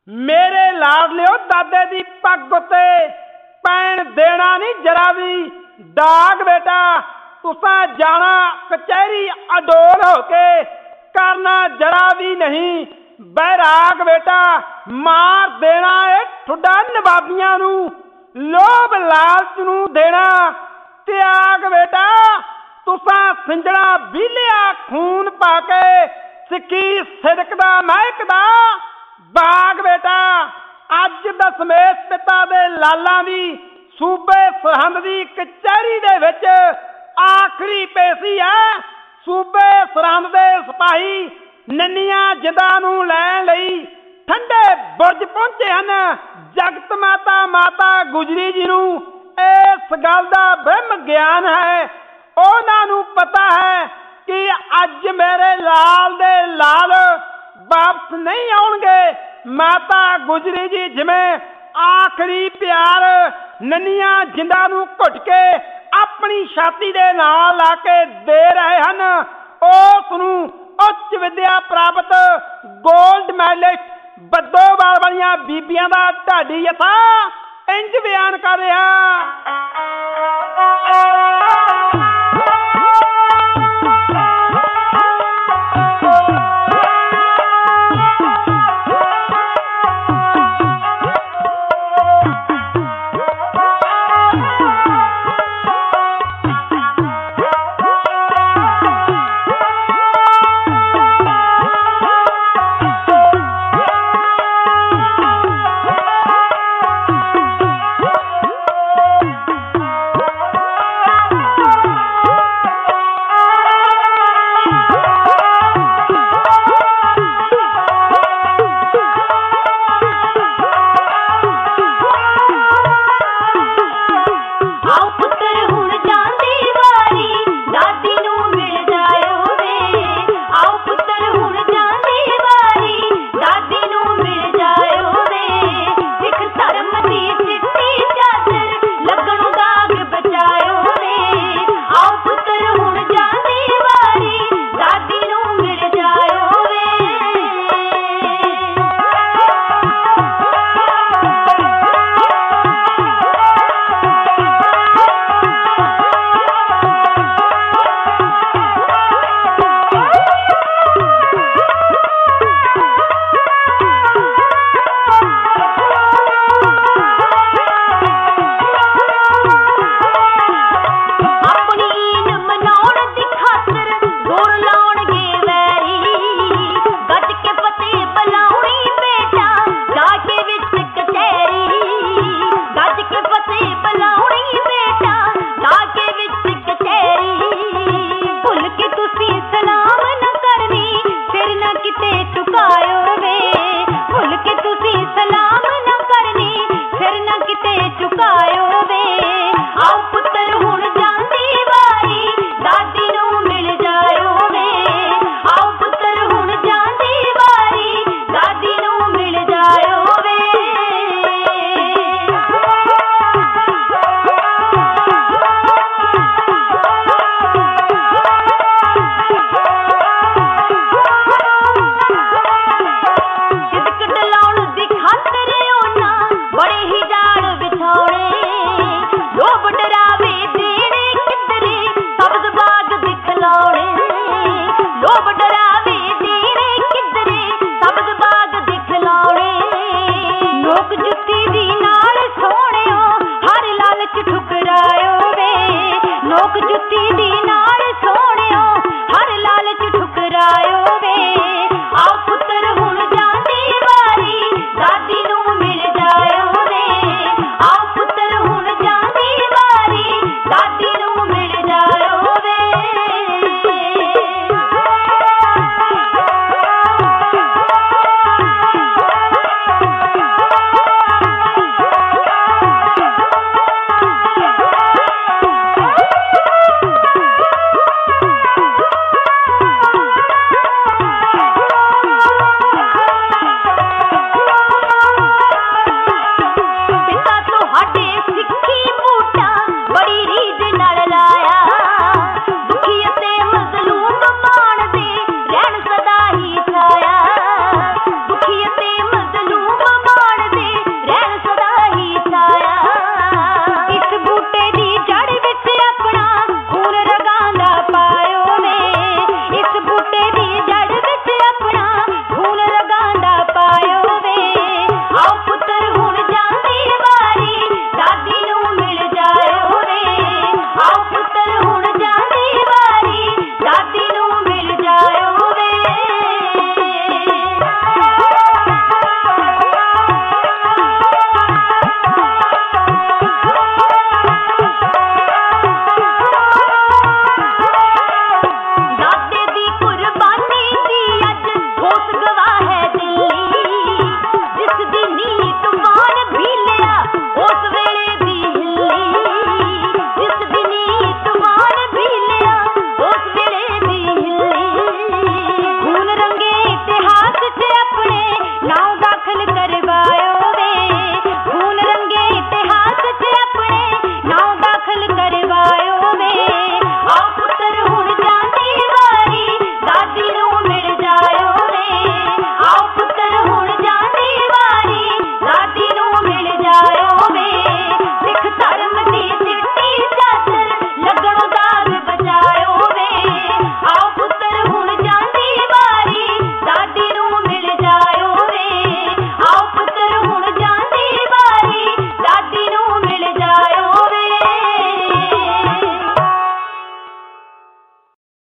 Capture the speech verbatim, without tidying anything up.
मेरे लाडलिओ दादे दी पग उत्ते पैण देना नहीं जरा भी दाग बेटा। तुसा जाना कचहरी अडोल होके करना जरा भी नहीं बैराग बेटा। मार देना है ठुड्डा नवाबियां नू लोभ लालच नू देना त्याग बेटा। तुसा सिंजड़ा बीलिया खून पाके सिक्की सिदक दा महकदा बाग बेटा। अज दसमेश पिता दे लाला दी सूबे सरहंद दी कचहरी दे विच आखिरी पेशी है। सूबे सरहंद दे सिपाही नन्नियां जिंदा नू लैण लई ठंडे बुरज पहुंचे हन। जगत माता माता गुजरी जी नू इस गल दा ब्रह्म ज्ञान है। उन्हां नू पता है कि अज मेरे लाल दे लाल वापस नहीं आउणगे। माता गुजरी जी जिवें आखिरी प्यार नन्नियां जिंदा नू घुट के अपनी छाती दे नाल ला के दे रहे हन, उस नू उच्च विद्या प्राप्त गोल्ड मैडलिस्ट बद्दोवाल वालियां बीबियां दा ढाडी यथा इंज बयान कर रहा।